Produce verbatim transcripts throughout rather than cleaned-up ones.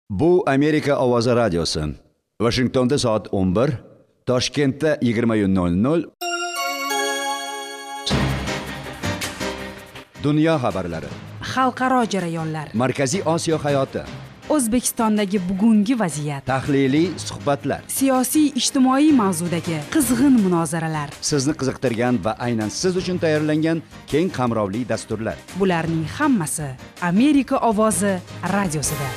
Bu Amerika Ovozi radiosi. Washingtonda soat o'n bir, Toshkentda yigirma nol nol. Dunyo xabarlari. Xalqaro jarayonlar. Markaziy Osiyo hayoti. O'zbekistondagi bugungi vaziyat. Tahliliy suhbatlar. Siyosiy ijtimoiy mavzudagi qizg'in munozaralar. Sizni qiziqtirgan va aynan siz uchun tayyorlangan keng qamrovli dasturlar. Bularning hammasi Amerika Ovozi radiosida.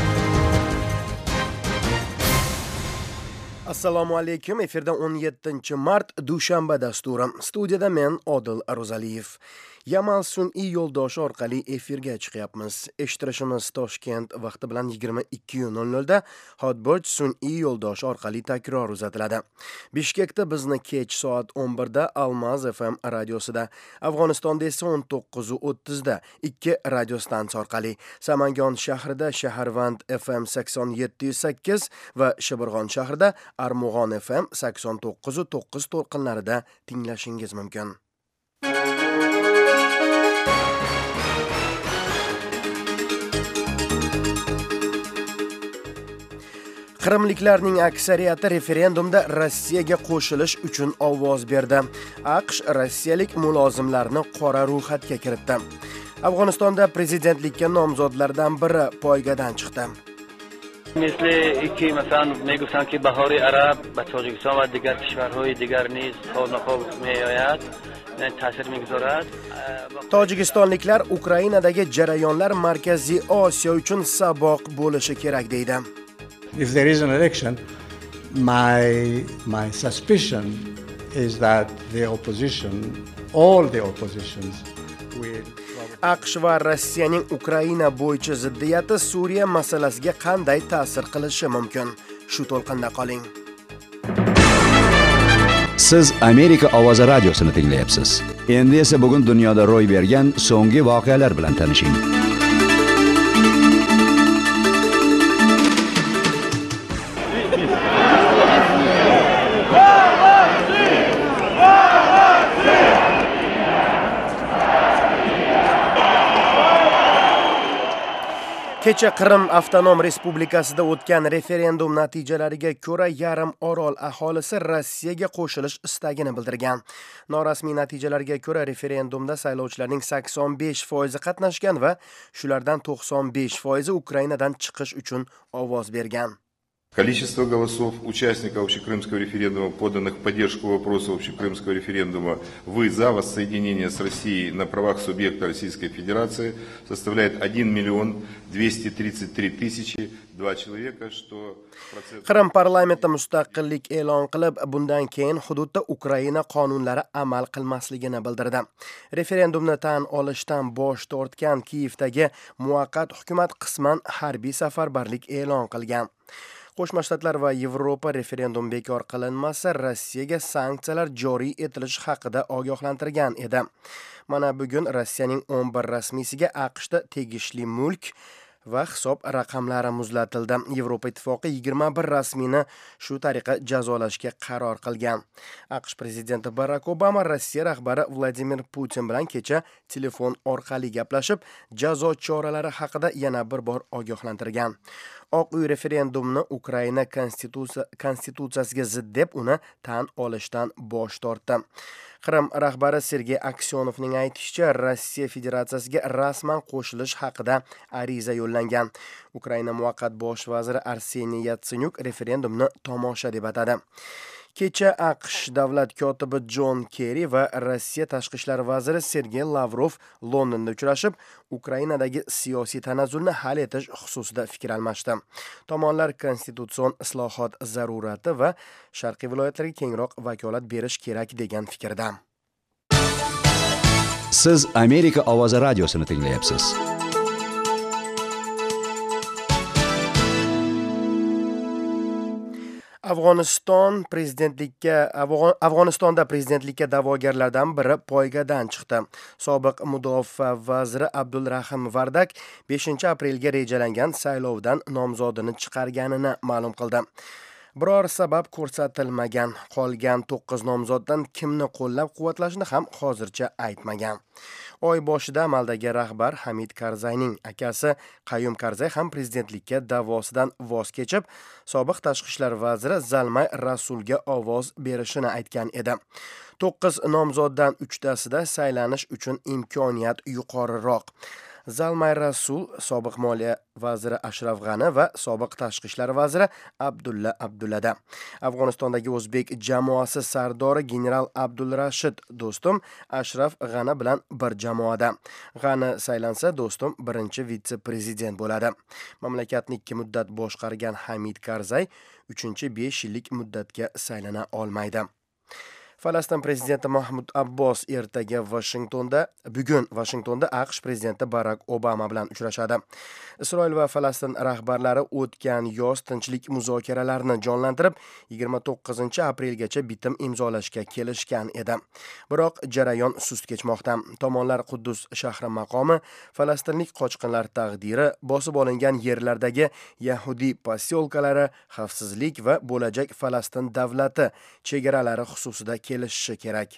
Assalomu alaykum. Efirda o'n yettinchi mart dushanba dasturi. Studiyada men Odil Ro'zaliyev. Yamal sun'iy yo'ldoshi orqali efirga chiqyapmiz. Eshittirishimiz Toshkent vaqti bilan yigirma ikki nol nol da, Hotbird sun'iy yo'ldoshi orqali takror uzatiladi. Bishkekda bizni kech soat o'n bir da Almaz F M radiosida, Afg'onistonda esa o'n to'qqiz o'ttiz da ikki radio stansiya orqali, Samangon shahrida Shaharvand F M sakson yetti sakkiz va Shibirg'on shahrida Armug'on F M sakson to'qqiz to'qqiz to'lqinlarida tinglashingiz mumkin. Qrimliklarning aksariyati referendumda Rossiyaga qo'shilish uchun ovoz berdi. AQSh rossiyalik mulozimlarni qora ro'yxatga kiritdi. Afg'onistonda prezidentlikka nomzodlardan biri poygadan chiqdi. مثل اینکه مثلا میگفتن که بهار عرب به تاجیکستان و دیگر کشورهای دیگر نیز خواب میآید ta'sir میگذارد. Tojikistonliklar Ukrainadagi jarayonlar Markaziy Osiyo uchun saboq bo'lishi kerak deydi. If there is an election, my my suspicion is that the opposition, all the oppositions will AQSh va Rossiyaning Ukraina bo'yicha ziddiyati Suriya masalasiga qanday ta'sir qilishi mumkin? Shu to'lqinda qoling. Siz Amerika Ovozi radiosini tinglayapsiz. Endi esa bugun dunyoda ro'y bergan so'nggi voqealar bilan tanishing. Kecha Qrim avtonom respublikasida o'tgan referendum natijalariga ko'ra yarim orol aholisi Rossiyaga qo'shilish istagini bildirgan. Norasmiy natijalarga ko'ra referendumda saylovchilarning sakson besh foizi qatnashgan va shulardan to'qson besh foizi Ukrainadan chiqish uchun ovoz bergan. Количество голосов участников общекрымского референдума, поданных в поддержку вопроса общекрымского референдума «Вы за воссоединение с Россией на правах субъекта Российской Федерации» составляет один миллион двести тридцать три тысячи два человека, что... Qrim parlamenti mustaqillik e'lon qilib, bundan keyin hududda Ukraina qonunlari amal qilmasligini bildirdi. Referendumni tan olishdan bosh tortgan Kiyevdagi muvaqqat hukumat qisman harbiy safarbarlik e'lon qilgan. Qo'shma Shtatlar va Yevropa referendum bekor qilinmasa Rossiyaga sanksiyalar joriy etilishi haqida ogohlantirgan edi. Mana bugun Rossiyaning o'n bir rasmiysiga AQShda tegishli mulk va hisob raqamlari muzlatildi. Yevropa ittifoqi yigirma bir rasmiyni shu tariqa jazolashga qaror qilgan. AQSh prezidenti Barack Obama Rossiya rahbari Vladimir Putin bilan kecha telefon orqali gaplashib, jazo choralari haqida yana bir bor ogohlantirgan. Oq uy referendumni Ukraina konstitutsiyasiga zid deb uni tan olishdan bosh tortdi. Qrim rahbari Sergey Aksionovning aytishicha, Rossiya Federatsiyasiga rasman qo'shilish haqida ariza yo'llangan. Ukraina muvaqqat bosh vaziri Arseniy Yatsenyuk referendumni tomosha deb atadi. Kecha AQSh davlat kotibi John Kerry va Rossiya tashqi ishlar vaziri Sergey Lavrov Londonda uchrashib, Ukrainadagi siyosiy tanazzulni hal etish xususida fikr almashdi. Tomonlar konstitutsion islohot zarurati va sharqiy viloyatlarga kengroq vakolat berish kerak degan fikrda. Siz Amerika Ovozi radiosini tinglayapsiz. Afg'oniston prezidentlikka Afg'onistonda prezidentlikka da'vogarlardan biri poygadan chiqdi. Sobiq mudofaa vaziri Abdulrahim Vardak beshinchi aprelga rejalangan saylovdan nomzodini chiqarganini ma'lum qildi. Biror sabab ko'rsatilmagan, qolgan to'qqiz nomzoddan kimni qo'llab-quvvatlashni ham hozircha aytmagan. Oy boshida amaldagi rahbar Hamid Karzayning akasi Qayum Karzay ham prezidentlikka da'vosidan voz kechib, sobiq tashqi ishlar vaziri Zalmay Rasulga ovoz berishini aytgan edi. to'qqiz nomzoddan uchtasida saylanish uchun imkoniyat yuqoriroq. Zalmay Rasul, sobiq moliya vaziri Ashraf G'ani va sobiq tashqi ishlar vaziri Abdulla Abdullada. Afg'onistondagi o'zbek jamoasi sardori general Abdulrashid Do'stum Ashraf G'ani bilan bir jamoada. G'ani saylansa, Do'stum birinchi vitse-prezident bo'ladi. Mamlakatni ikki muddat boshqargan Hamid Karzay uchinchi besh yillik muddatga saylana olmaydi. Falastin prezidenti Mahmud Abbos ertaga Washingtonda, bugun Washingtonda AQSh prezidenti Barack Obama bilan uchrashadi. Isroil va Falastin rahbarlari o'tgan yoz tinchlik muzokaralarini jonlantirib, yigirma to'qqizinchi aprelgacha bitim imzolashga kelishgan edi. Biroq jarayon sust kechmoqda. Tomonlar Quddus shahri maqomi, falastinlik qochqinlar taqdiri, bosib olingan yerlardagi yahudiy posyolkalari, xavfsizlik va bo'lajak Falastin davlati chegaralari xususida kelishishi kerak.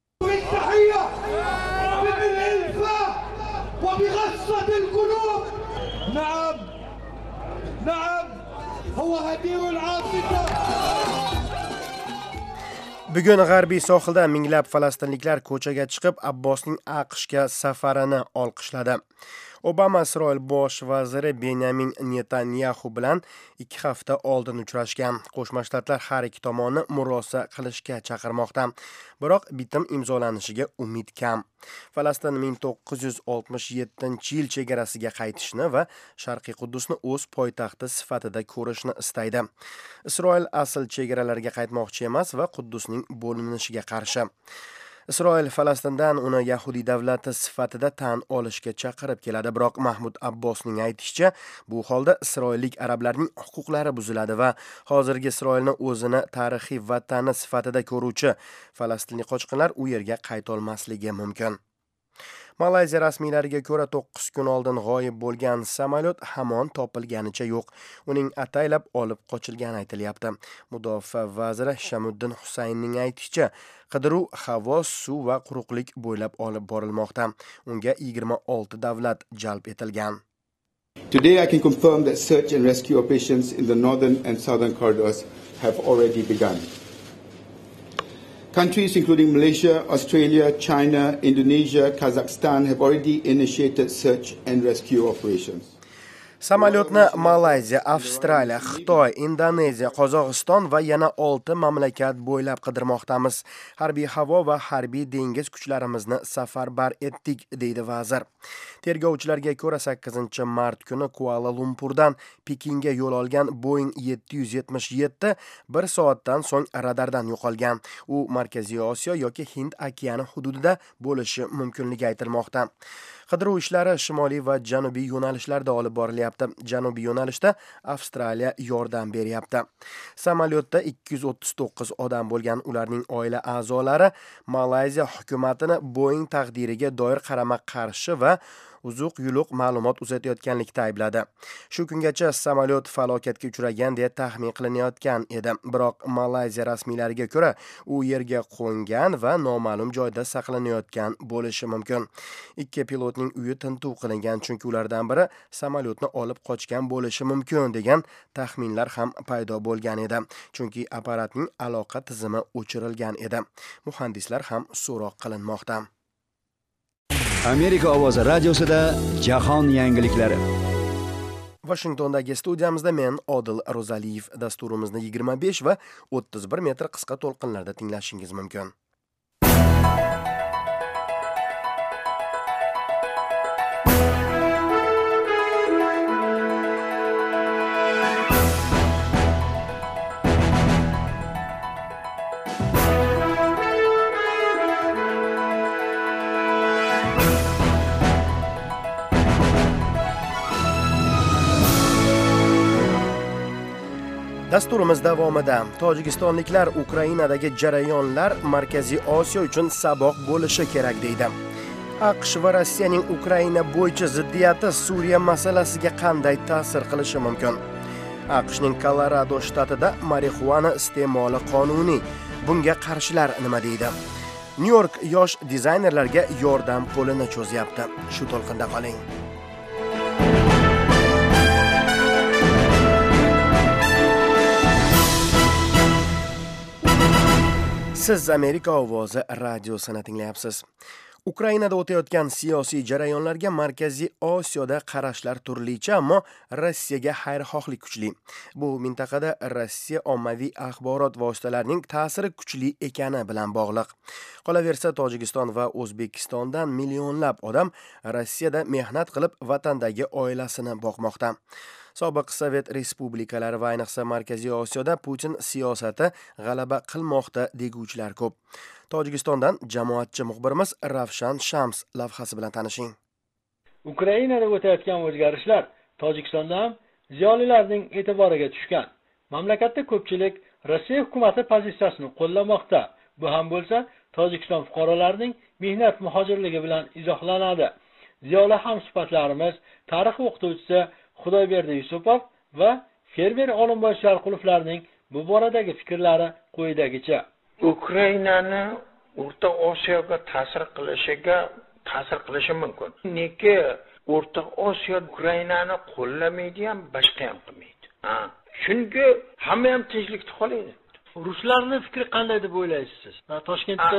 Bugun g'arbiy sohilda minglab falastinliklar ko'chaga chiqib, Abbosning AQShga safarini olqishladi. Obama Isroil bosh vaziri Benyamin Netanyahu bilan ikki hafta oldin uchrashgan. Qo'shma Shtatlar har ikki tomonni murosa qilishga chaqirmoqda. Biroq bitim imzolanishiga umid kam. Falastin ming to'qqiz yuz oltmish yettinchi yil chegarasiga qaytishni va Sharqiy Quddusni o'z poytaxti sifatida ko'rishni istaydi. Isroil asl chegaralarga qaytmoqchi emas va Quddusning bo'linishiga qarshi. Isroil Falastindan uni yahudiy davlati sifatida tan olishga chaqirib keladi, biroq Mahmud Abbosning aytishicha, bu holda isroillik arablarning huquqlari buziladi va hozirgi Isroilni o'zini tarixiy vatani sifatida ko'ruvchi falastinlik qochqinlar u yerga qayta olmasligi mumkin. Malayziya rasmiylariga ko'ra to'qqiz kun oldin g'oyib bo'lgan samolyot hamon topilganicha yo'q. Uning ataylab olib qochilgani aytilyapti. Mudofaa vaziri Shamuddin Husaynning aytishicha, qidiruv havo, suv va quruqlik bo'ylab olib borilmoqda. Unga yigirma olti davlat jalb etilgan. Today I can confirm that search and rescue operations in the northern and southern corridors have already begun. Countries including Malaysia, Australia, China, Indonesia, Kazakhstan have already initiated search and rescue operations. Samolyotni Malayziya, Avstraliya, Xitoy, Indoneziya, Qozog'iston va yana olti mamlakat bo'ylab qidirmoqdamiz. Harbiy havo va harbiy dengiz kuchlarimizni safarbar etdik, deydi vazir. Tergovchilarga ko'ra sakkizinchi mart kuni Kuala Lumpurdan Pekinga yo'l olgan Boeing yetti yuz yetmish yetti bir soatdan so'ng radardan yo'qolgan. U Markaziy Osiyo yoki Hind okeani hududida bo'lishi mumkinligi aytilmoqda. Qidiruv ishlari shimoliy va janubiy yo'nalishlarda olib borilyapti. Janubiy yo'nalishda Avstraliya yordam beryapti. Samolyotda ikki yuz o'ttiz to'qqiz odam bo'lgan, ularning oila a'zolari Malayziya hukumatini Boeing taqdiriga doir qarama-qarshi va uzuq yuluq ma'lumot uzatayotganlikda aybladi. Shu kungacha samolyot falokatga uchragan deya taxmin qilinayotgan edi. Biroq Malayziya rasmiylariga ko'ra, u yerga qo'ngan va noma'lum joyda saqlanayotgan bo'lishi mumkin. Ikki pilotning uyi tintuv qilingan, chunki ulardan biri samolyotni olib qochgan bo'lishi mumkin degan taxminlar ham paydo bo'lgan edi. Chunki apparatning aloqa tizimi o'chirilgan edi. Muhandislar ham so'roq qilinmoqda. Amerika ovozi radiosida jahon yangiliklari. Washingtondagi studiyamizda men Odil Ro'zaliyev. Dasturimizni yigirma besh va o'ttiz bir metr qisqa to'lqinlarda tinglashingiz mumkin. Dasturimiz davomida Tojikistonliklar Ukrainadagi jarayonlar Markaziy Osiyo uchun saboq bo'lishi kerak deydi. AQSh va Rossiyaning Ukraina bo'yicha ziddiyati Suriya masalasiga qanday ta'sir qilishi mumkin? AQShning Kolorado shtatida marixuana iste'moli qonuniy. Bunga qarshilar nima deydi? Nyu-York yosh dizaynerlarga yordam qo'lini cho'zyapti. Shu to'lqinda qoling. Siz Amerika ovozi radiosini tinglayapsiz. Ukrainada o'tayotgan siyosiy jarayonlarga Markaziy Osiyoda qarashlar turlicha, ammo Rossiyaga xayrixohlik kuchli. Bu mintaqada Rossiya ommaviy axborot vositalarining ta'siri kuchli ekani bilan bog'liq. Qolaversa, Tojikiston va O'zbekistondan millionlab odam Rossiyada mehnat qilib vatandagi oilasini boqmoqda. Sobiq Sovet respublikalari va ayniqsa Markaziy Osiyoda Putin siyosati g'alaba qilmoqda deguvchilar ko'p. Tojikistondan jamoatchi muxbirimiz Ravshan Shams lavhasi bilan tanishing. Ukrainada o'tayotgan o'zgarishlar Tojikistonda ham ziyolilarning e'tiboriga tushgan. Mamlakatda ko'pchilik Rossiya hukumati pozitsiyasini qo'llamoqda. Bu ham bo'lsa, Tojikiston fuqarolarining mehnat muhojirligi bilan izohlanadi. Ziyoli hamsuhbatlarimiz tarix o'qituvchisi Xudoyberdi Yusupov va fermer Olimboy Sharqulovlarning bu boradagi fikrlari quyidagicha. Ukrainani O'rta Osiyoga ta'sir qilishiga ta'sir qilishi mumkin. Nega O'rta Osiyo Ukrainani qo'llamaydi ham, boshqa ham qilmaydi. Ha, chunki hamma ham tinchlikda qoladi. Ruslarning fikri qanday deb o'ylaysiz siz? Toshkentda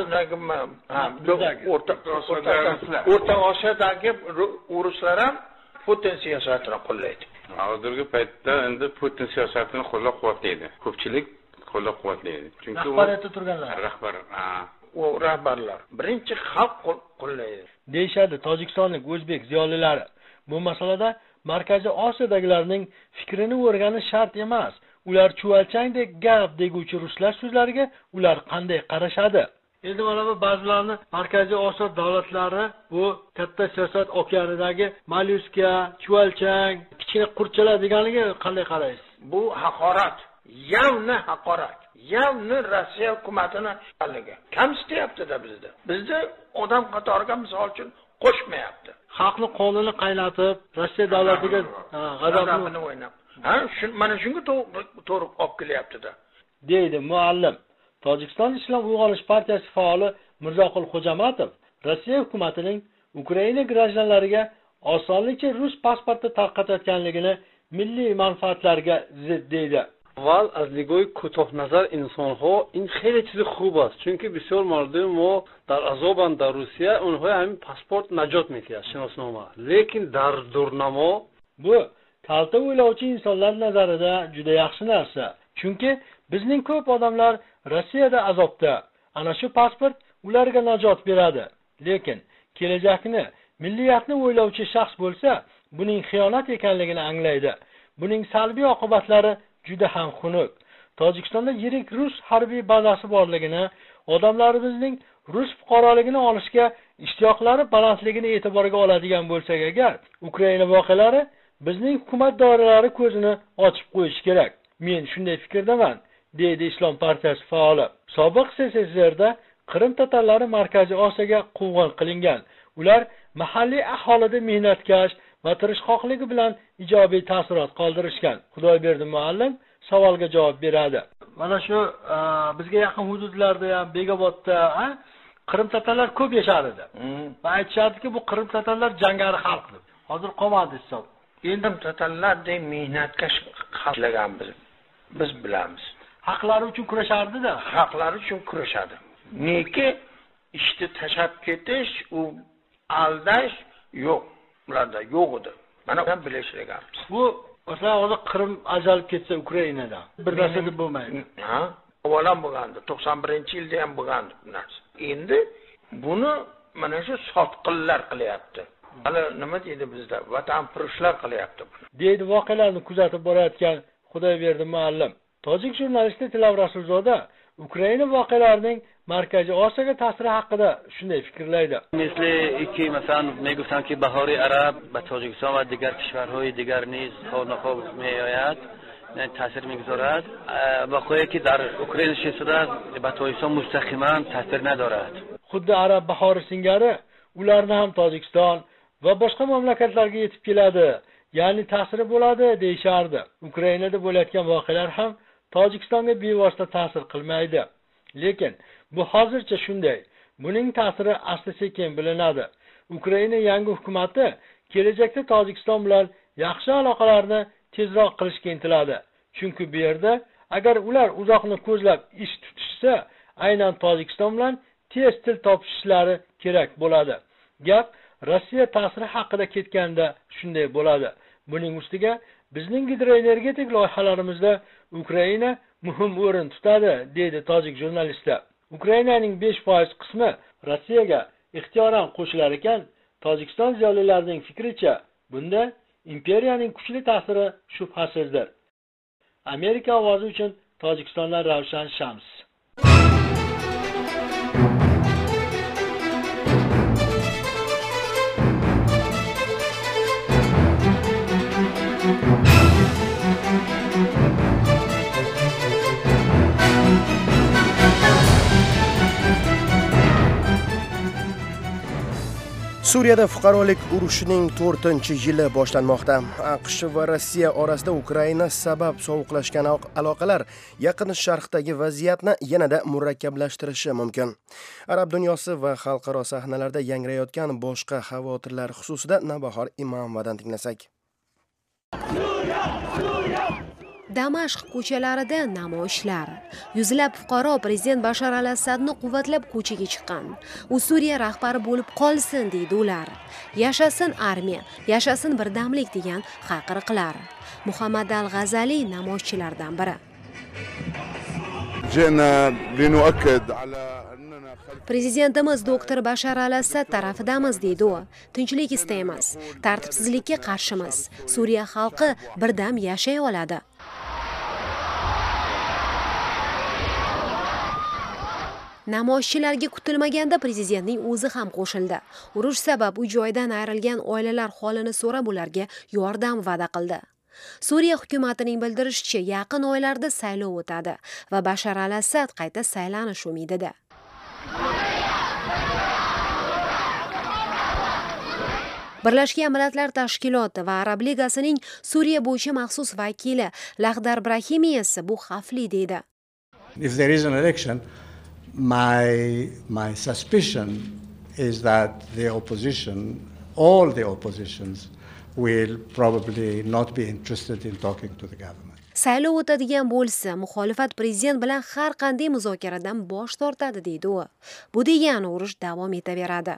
O'rta Osiyodagi ruslar ham Putin siyosatini qo'llaydi. Hozirgi paytda endi Putin siyosatini qo'llab-quvvatlaydi. Ko'pchilik qo'llab-quvvatlaydi. Chunki rahbariyatda turganlar, rahbar, u rahbarlar birinchi xalq qo'llaydi. Deyshadi Tojikistonlik o'zbek ziyolilari. Bu masalada Markaziy Osiyodagilarning fikrini o'rganish shart emas. Ular chuvalchangdek gap deguvchi ruslar so'zlariga ular qanday qarashadi? Endi mana bu ba'zilarni Markaziy Osiyo davlatlari bu katta siyosat okeanidagi mollyuska, chuvalchang, kichkina qurchalar deganiga qanday qaraysiz? Bu haqorat, yavni haqorat. Yavni Rossiya hukumatini haliga kamsityapti-da bizda. Bizda odam qatoriga misol uchun qo'shmayapti. Xalqni qonuni qaynatib, Rossiya davlatiga g'azabni o'ynab. Ha, shu mana shunga to'g'ri olib kelyapti-da, deydi muallim. Tojikiston Islom uyg'onish partiyasi faoli Mirzoqul Xo'jamatov Rossiya hukumatining Ukraina grajdanlariga osonlikcha rus pasporti tarqatayotganligini milliy manfaatlarga zid deydi. اول از نگاه کوتاه نظر انسان ها این خیلی چیز خوب است، چون که بسیار مردم ما در عذابند در روسیه، اونها همین پاسپورت نجات میده، شناسنامه. لیکن در دورنما bu kalta o'ylovchi insonlar nazarida juda yaxshi narsa. Chunki bizning ko'p odamlar Rossiyada azobda. Ana shu pasport ularga najot beradi. Lekin kelajakni, milliyatni o'ylovchi shaxs bo'lsa, buning xiyonat ekanligini anglaydi. Buning salbiy oqibatlari juda ham xunuk. Tojikistonda yirik rus harbiy bazasi borligini, odamlarimizning rus fuqaroligini olishga ishtiyoqlari balandligini e'tiborga oladigan bo'lsak agar, Ukraina voqealari bizning hukumat doiralari ko'zini ochib qo'yish kerak. Men shunday fikrdaman, deydi Islom partiyasi faoli. Sobiq S S S R'da Qrim tatarlari Markaziy Osiyoga quvg'in qilingan. Ular mahalliy aholida mehnatkash va tirishqoqligi bilan ijobiy ta'sirot qoldirishgan. Xudoyberdi muallim savolga javob beradi. Mana shu bizga yaqin hududlarda ham Begobodda Qrim tatarlar ko'p yashar edi. Va aytishadiki, bu Qrim tatarlar jangari xalq deb. Hozir qolmadi hisob. Endi tatarlardek mehnatkash xalqlagan biz. Biz bilamiz. Haqlari uchun kurashardi-da. Haqlari uchun kurashadi. Nega ishni tashab ketish, u aldash yo'q. Ularda yo'q edi. Mana buni bilishligamiz. Bu masalan hozir Qrim ajalib ketsa Ukrainada bir narsa deb bo'lmaydi. Ha, avvalan bo'lgandi. to'qson birinchi yilda ham bo'lgandi bu narsa. Endi buni mana shu sotqinlar qilyapti. Hali nima deydi bizda? Vatanparvarlar qilyapti buni. Deydi voqealarni kuzatib borayotgan Xudoyberdi muallim. Tojik jurnalisti Tilav Rasulzoda Ukraina voqealarining Markaziy Osiyoga ta'siri haqida shunday fikrlaydi. مثل اینکه مثلا میگفتن که بهار عرب به تاجیکستان و دیگر کشورهای دیگر نیز خواب میآید، تاثیر میگذارد. واقعی که در اوکراین شده به تاجیکستان مستقیما تاثیر ندارد. Xuddi arab bahori singari ularni ham Tojikiston va boshqa mamlakatlarga yetib keladi. ya'ni ta'siri bo'ladi deyishardi. Ukrainada bo'layotgan voqealar ham Tojikistonga bevosita ta'sir qilmaydi. Lekin bu hozircha shunday. Buning ta'siri asta-sekin bilinadi. Ukraina yangi hukumatı kelajakda Tojikiston bilan yaxshi aloqalarni tezroq qilishga intiladi. Chunki bu yerda agar ular uzoqni ko'zlab ish tutishsa, aynan Tojikiston bilan tez til topishishlari kerak bo'ladi. Gap Rossiya ta'siri haqida ketganda shunday bo'ladi. Buning ustiga bizning gidroenergetik loyihalarimizda Ukraina muhim o'rin tutadi, deydi tojik jurnalistlar. Ukrainaning besh foiz qismi Rossiyaga ixtiyoran qo'shilar ekan, Tojikiston ziyolilarining fikricha, bunda imperiyaning kuchli ta'siri shubhasizdir. Amerika ovozi uchun Tojikistondan Ravshan Shams. Suriyada fuqarolik urushining to'rtinchi yili boshlanmoqda. AQSh va Rossiya orasida Ukraina sabab sovuqlashgan aloqalar Yaqin Sharqdagi vaziyatni yanada murakkablashtirishi mumkin. Arab dunyosi va xalqaro sahnalarda yangrayotgan boshqa xavotirlar xususida Navbahor Imomovadan tinglasak. Damashq ko'chalarida namoyishlar. Yuzlab fuqaro prezident Bashar al-Asadni quvvatlab ko'chaga chiqqan. U Suriya rahbari bo'lib qolsin deydi ular. Yashasin armiya, yashasin birdamlik degan hayqiriqlar. Muhammad al-G'azali namoyishchilardan biri. Prezidentimiz doktor Bashar al-Asad tarafidamiz deydi u. Tinchlik istaymiz, tartibsizlikka qarshimiz. Suriya xalqi birdam yashay oladi. Namoyishchilarga kutilmaganda prezidentning o'zi ham qo'shildi. Urush sabab uy joydan ayrilgan oilalar holini so'rab ularga yordam va'da qildi. Suriya hukumatining bildirishicha, yaqin oylarda saylov o'tadi va Bashar al-Asad qayta saylanish umidida. Birlashgan Millatlar Tashkiloti va Arab Ligasining Suriya bo'yicha maxsus vakili Lahdar Brahimi esa bu xavfli deydi. If there is an election, my my suspicion is that the opposition, all the oppositions, will probably not be interested in talking to the government. Saylov o'tadigan bo'lsa, muxolifat prezident bilan har qanday muzokaradan bosh tortadi deydi u. Bu degani urush davom etaveradi.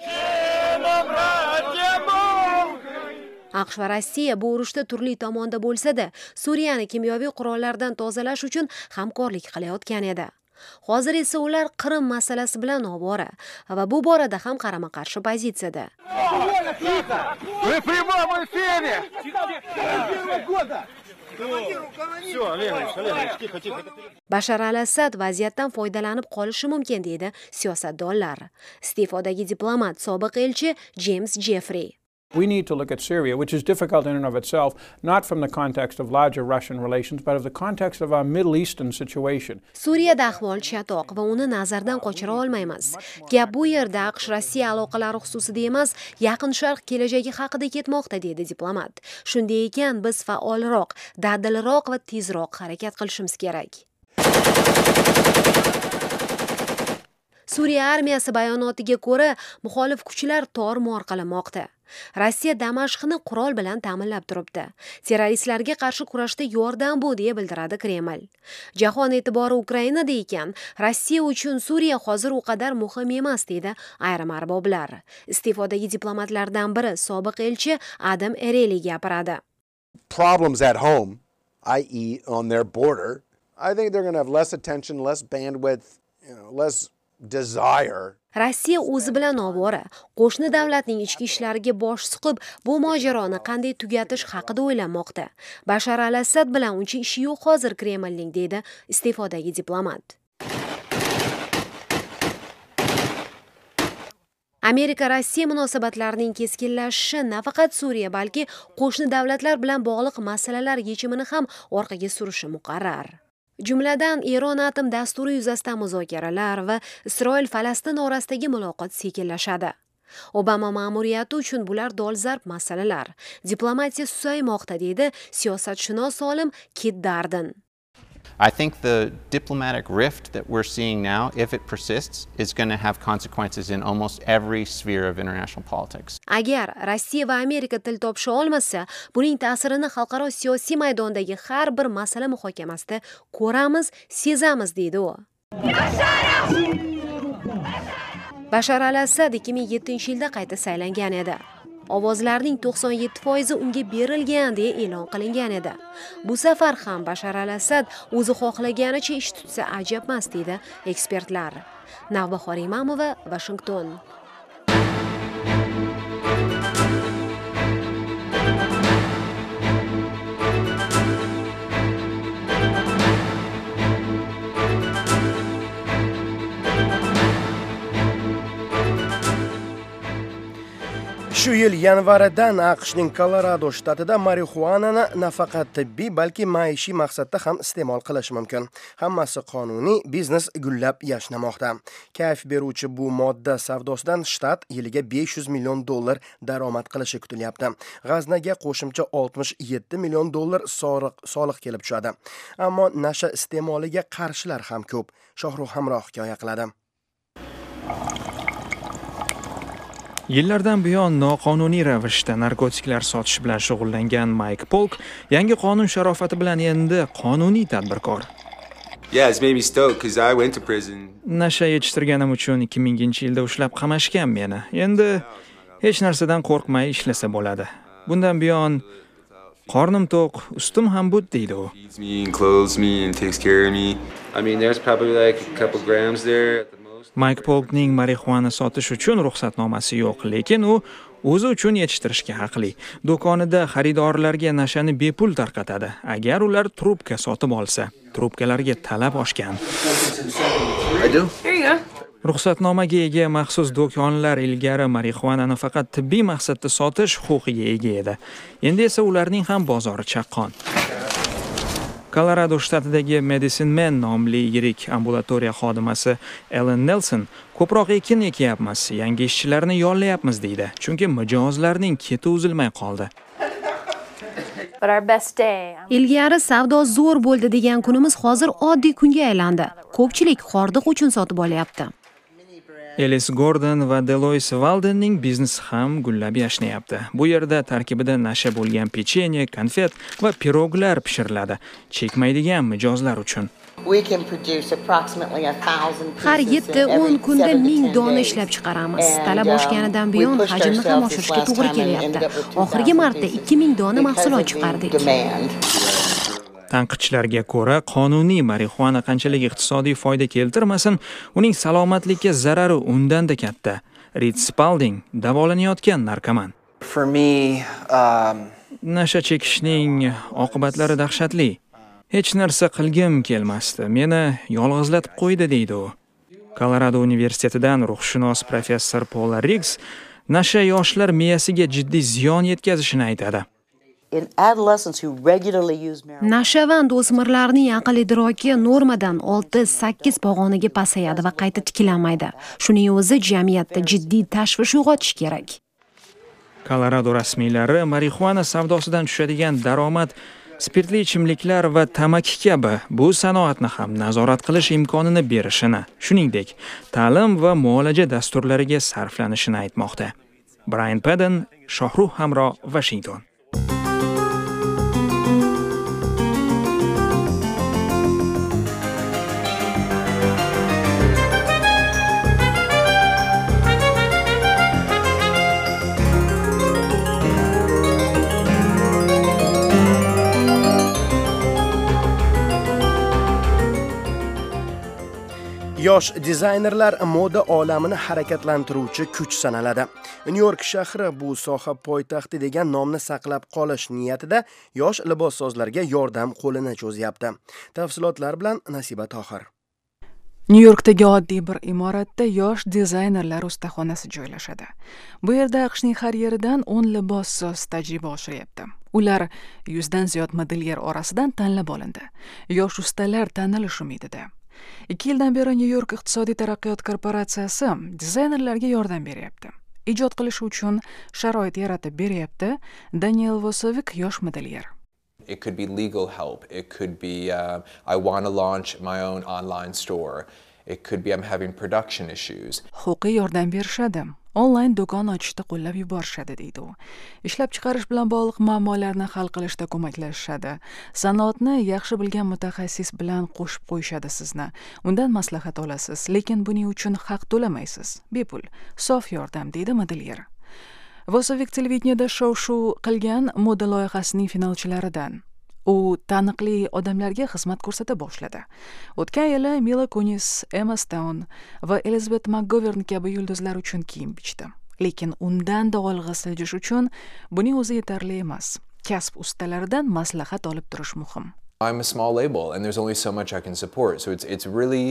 AQSh va Rossiya bu urushda turli tomonda bo'lsa-da, Suriyani kimyoviy qurollardan tozalash uchun hamkorlik qilayotgan edi. Hozir esa ular Qrim masalasi bilan ovora va bu borada ham qarama-qarshi pozitsiyada. Bashar al-Asad vaziyatdan foydalanib qolishi mumkin deydi siyosatdonlar. Iste'fodagi diplomat sobiq elchi James Jeffrey. We need to look at Syria, which is difficult in and of itself, not from the context of larger Russian relations, but of the context of our Middle Eastern situation. Suriyada ahvol chatoq va uni nazardan qochira olmaymiz. Gap bu yerda AQSh-Rossiya aloqalari xususida emas, Yaqin Sharq kelajagi haqida ketmoqda, dedi diplomat. Shunday ekan, biz faolroq, dadilroq va tezroq harakat qilishimiz kerak. Suriya armiyasi bayonotiga ko'ra, muxolif kuchlar tor-mor qilinmoqda. Rossiya Damashqni qurol bilan ta'minlab turibdi. Terroristlarga qarshi kurashda yordam bu, deya bildiradi Kreml. Jahon e'tibori Ukrainada ekan, Rossiya uchun Suriya hozir u qadar muhim emas, deydi ayrim arboblar. Iste'fodagi diplomatlardan biri sobiq elchi Adam Ereli gapiradi. Problems at home, that is on their border, I think they're going to have less attention, less bandwidth, you know, less desire. Rossiya o'zi bilan ovora, qo'shni davlatning ichki ishlariga bosh suqib, bu mojaroni qanday tugatish haqida o'ylanmoqda. Bashar al-Asad bilan uncha ishi yo'q hozir Kremlning, deydi iste'fodagi diplomat. Amerika-Rossiya munosabatlarining keskinlashishi nafaqat Suriya, balki qo'shni davlatlar bilan bog'liq masalalar yechimini ham orqaga surishi muqarrar. Jumladan, Eron atom dasturi yuzasidan muzokaralar va Isroil-Falastin orasidagi muloqot sekinlashadi. Obama ma'muriyati uchun bular dolzarb masalalar. Diplomatiya susaymoqda, deydi siyosatshunos olim Kit Darden. I think the diplomatic rift that we're seeing now, if it persists, is going to have consequences in almost every sphere of international politics. Agar Rossiya va Amerika til topisha olmasa, buning ta'sirini xalqaro siyosiy maydondagi har bir masala muhokamasida ko'ramiz, sezamiz, deydi u. Bashar al-Assad ikki ming yettinchi yilda qayta saylangan edi. Ovozlarning to'qson yetti foizi unga berilgan deya e'lon qilingan edi. Bu safar ham Bashar al-Assad o'zi xohlaganicha ish tutsa ajabmas, deydi ekspertlar. Navbahor Imamova, Washington. Shu yil yanvaridan AQShning Kolorado shtatida marixuanani nafaqat tibbiy, balki maishiy maqsadda ham iste'mol qilish mumkin. Hammasi qonuniy, biznes gullab yashnamoqda. Kayf beruvchi bu modda savdosidan shtat yiliga besh yuz million dollar daromad qilishi kutilyapti. G'aznaga qo'shimcha oltmish yetti million dollar soliq kelib tushadi. Ammo nasha iste'moliga qarshilar ham ko'p. Shohruh Hamroh hikoya qiladi. Yillardan buyon noqonuniy ravishda narkotiklar sotish bilan shug'ullangan Mike Polk yangi qonun sharofati bilan endi qonuniy tadbirkor. Yeah, it's made me stoked because I went to prison. Nasha yetishtirganim uchun ikki minginchi yilda ushlab qamashgan meni. Endi hech narsadan qo'rqmay ishlasa bo'ladi. Bundan buyon qornim to'q, ustim ham but, deydi u. Feeds me and clothes me and takes care of me. I mean, there's probably like a couple grams there. Mike Polkning marixuana sotish uchun ruxsatnomasi yo'q, lekin u o'zi uchun yetishtirishga haqli. Do'konida xaridorlarga nashani bepul tarqatadi, agar ular trubka sotib olsa. Trubkalarga talab oshgan. Ruxsatnomaga ega maxsus do'konlar ilgari marixuanani faqat tibbiy maqsadda sotish huquqiga ega edi. Endi esa ularning ham bozori chaqqon. Colorado shtatidagi Medicine Man nomli yirik ambulatoriya xodimasi Ellen Nelson ko'proq ekin ekyapmiz, yangi ishchilarni yollayapmiz deydi, chunki mijozlarning keti uzilmay qoldi. Ilgari savdo zo'r bo'ldi degan kunimiz hozir oddiy kunga aylandi. Ko'pchilik hordiq uchun sotib olyapti. Ellis Gordon va Delois Waldenning biznesi ham gullab yashnayapti. Bu yerda tarkibida nasha bo'lgan pechenye, konfet va piroglar pishiriladi, chekmaydigan mijozlar uchun. Har yetti o'n kunda ming dona ishlab chiqaramiz. Talab oshganidan buyon hajmni ham oshirishga to'g'ri kelyapti. Oxirgi marta ikki ming dona mahsulot chiqardik. Tanqidchilarga ko'ra, qonuniy marixuana qanchalik iqtisodiy foyda keltirmasin, uning salomatlikka zarari undan-da katta. Reed Spalding davolanayotgan narkoman. For me, um... nasha chekishning oqibatlari dahshatli. Hech narsa qilgim kelmasdi. Meni yolg'izlatib qo'ydi, deydi u. Colorado universitetidan ruhshunos professor Paula Riggs nasha yoshlar miyasiga jiddiy ziyon yetkazishini aytadi. Nashavand o'smirlarning aql idroki normadan olti sakkiz pog'onaga pasayadi va qayta tiklanmaydi. Shuning o'zi jamiyatda jiddiy tashvish uyg'otish kerak. Colorado rasmiylari marixuana savdosidan tushadigan daromad spirtli ichimliklar va tamaki kabi bu sanoatni ham nazorat qilish imkonini berishini, shuningdek, ta'lim va muolaja dasturlariga sarflanishini aytmoqda. Brian Padden, Shohruh Hamro, Washington. Yosh dizaynerlar moda olamini harakatlantiruvchi kuch sanaladi. Nyu-York shahri bu soha poytaxti degan nomni saqlab qolish niyatida yosh libossozlarga yordam qo'lini cho'zyapti. Tafsilotlar bilan Nasiba Tohir. Nyu-Yorkdagi oddiy bir imoratda yosh dizaynerlar ustaxonasi joylashadi. Bu yerda AQShning har yeridan o'n libossoz tajriba oshiryapti. Ular yuzdan ziyod modelyer orasidan tanlab olindi. Yosh ustalar tanilish umidida. ikki yildan beri Nyu-York iqtisodiy taraqqiyot korporatsiyasi dizaynerlarga yordam beryapti. ijod qilish uchun sharoit yaratib beryapti Daniel Vosovik yosh modelyer. It could be legal help. It could be uh, I want to launch my own online store. It could be I'm having production issues. Huquqiy yordam berishadi. Onlayn do'kon ochishda qo'llab yuborishadi deydi u. Ishlab chiqarish bilan bog'liq muammolarni hal qilishda ko'maklashishadi. Sanoatni yaxshi bilgan mutaxassis bilan qo'shib qo'yishadi sizni. Undan maslahat olasiz, lekin buning uchun haq to'lamaysiz. Bepul, sof yordam deydi modelyer. Vosovik televideniyada shov-shuv qilgan moda loyihasining finalchilaridan. U taniqli odamlarga xizmat ko'rsata boshladi. O'tgan yili Mila Kunis, Emma Stone va Elizabeth McGovern kabi yulduzlar uchun kiyim bichdi. Lekin undan-da olg'a siljish uchun buning o'zi yetarli emas. Kasb ustalaridan maslahat olib turish muhim. I'm a small label and there's only so much I can support. So it's it's really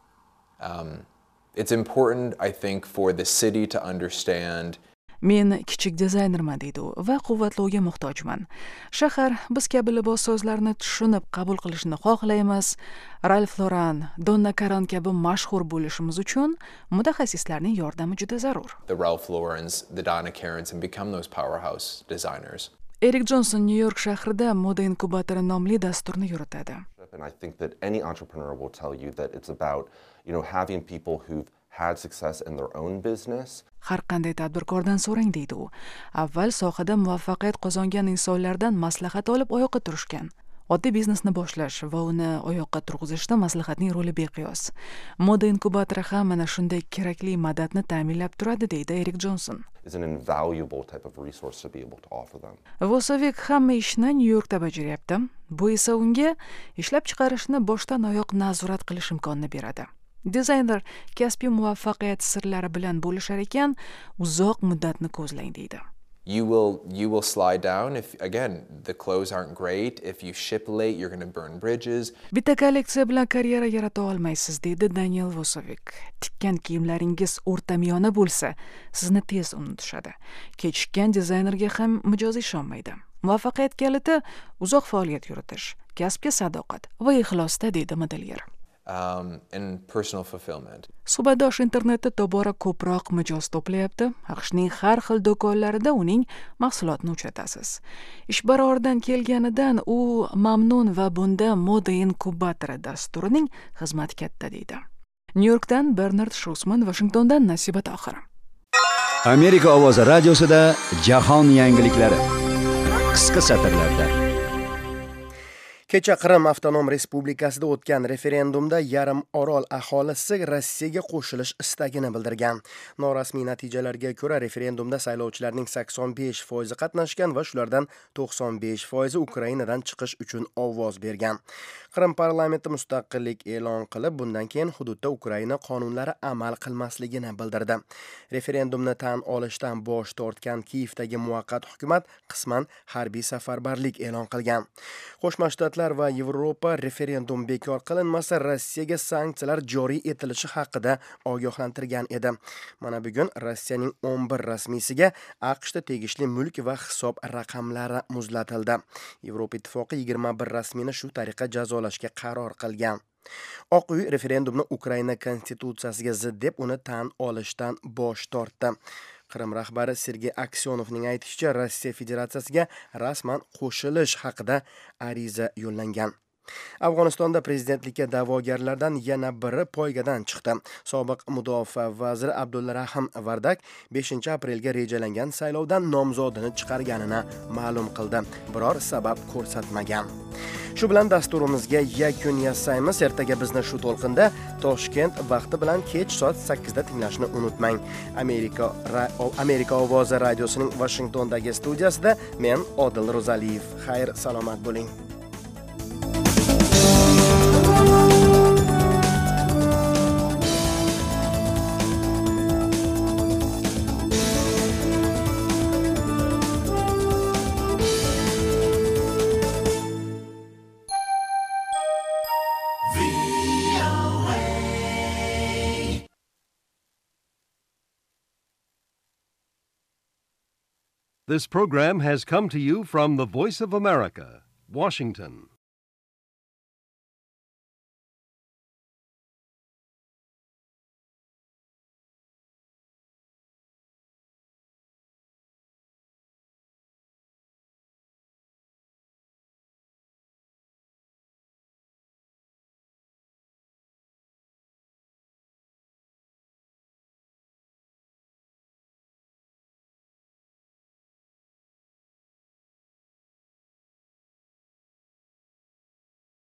um, it's important I think for the city to understand Men kichik dizaynerman deydi u va quvvatlovga muhtojman. Shahar biz kabi libossozlarni tushunib qabul qilishni xohlaymiz. Ralph Lauren, Donna Karan kabi mashhur bo'lishimiz uchun mutaxassislarning yordami juda zarur. The Ralph Laurens, the Donna Karens and become those powerhouse designers. Erik Johnson New York shahrida moda inkubatori nomli dasturni yuritadi. And I think that any entrepreneur will tell you that it's about, you know, having people who've had success in their own business. Har qanday tadbirkordan so'rang deydi u. Avval sohada muvaffaqiyat qozongan insonlardan maslahat olib oyoqqa turishgan. Oddiy biznesni boshlash va uni oyoqqa turg'izishda maslahatning roli beqiyos. Moda inkubatori ham mana shunday kerakli madadni ta'minlab turadi deydi Erik Johnson. Is an invaluable type of resource to be able to offer them. Vosovik hamma ishni New Yorkda bajaryapti. Bu esa unga ishlab chiqarishni boshdan oyoq nazorat qilish imkonini beradi. Dizayner kasbiy muvaffaqiyat sirlari bilan bo'lishar ekan, uzoq muddatni ko'zlang deydi. You will you will slide down if again the clothes aren't great. If you ship late, you're going to burn bridges. Bitta kolleksiya bilan karyera yarata olmaysiz deydi Daniel Vosovik. Tikkan kiyimlaringiz o'rtamiyona bo'lsa, sizni tez unutishadi. Kechikkan dizaynerga ham mijoz ishonmaydi. Muvaffaqiyat kaliti uzoq faoliyat yuritish, kasbga sadoqat va ixlosda deydi modelyer. Um, and personal fulfillment. Suhbatdosh internetda tobora ko'proq mijoz to'playapti. AQShning har xil do'konlarida uning mahsulotini uchratasiz. Ish baroridan kelganidan u mamnun va bunda moda inkubatori dasturining xizmati katta deydi. New Yorkdan Bernard Schussman, Washingtondan Nasiba Tohir. Amerika ovozi radiosida jahon yangiliklari. Qisqa satrlarda. Kecha Qrim avtonom respublikasida o'tgan referendumda yarim orol aholisi Rossiyaga qo'shilish istagini bildirgan. Norasmiy natijalarga ko'ra referendumda saylovchilarning sakson besh foizi qatnashgan va shulardan to'qson besh foizi Ukrainadan chiqish uchun ovoz bergan. Qrim parlamenti mustaqillik e'lon qilib, bundan keyin hududda Ukraina qonunlari amal qilmasligini bildirdi. Referendumni tan olishdan bosh tortgan Kiyevdagi muvaqqat hukumat qisman harbiy safarbarlik e'lon qilgan. Qo'shma Shtatlar va Yevropa referendum bekor qilinmasa Rossiyaga sanksiyalar joriy etilishi haqida ogohlantirgan edi. Mana bugun Rossiyaning o'n bir rasmiysiga AQShda tegishli mulk va hisob raqamlari muzlatildi. Yevropa ittifoqi yigirma bir rasmiyni shu tariqa jazolashga qaror qilgan. Oq uy referendumni Ukraina konstitutsiyasiga zid deb uni tan olishdan bosh tortdi. Qrim rahbari Sergey Aksionovning aytishicha, Rossiya Federatsiyasiga rasman qo'shilish haqida ariza yo'llangan. Afg'onistonda prezidentlikka da'vogarlardan yana biri poygadan chiqdi. Sobiq mudofaa vaziri Abdulla Rahim Vardak beshinchi aprelga rejalangan saylovdan nomzodini chiqarganini ma'lum qildi. Biror sabab ko'rsatmagan. Shu bilan dasturimizga yakun yasaymiz. Ertaga bizni shu to'lqinda Toshkent vaqti bilan kech soat sakkizda tinglashni unutmang. Amerika Amerika ovozi radiosining Washingtondagi studiyasida men Odil Ro'zaliyev. Xayr, salomat bo'ling. This program has come to you from the Voice of America, Washington.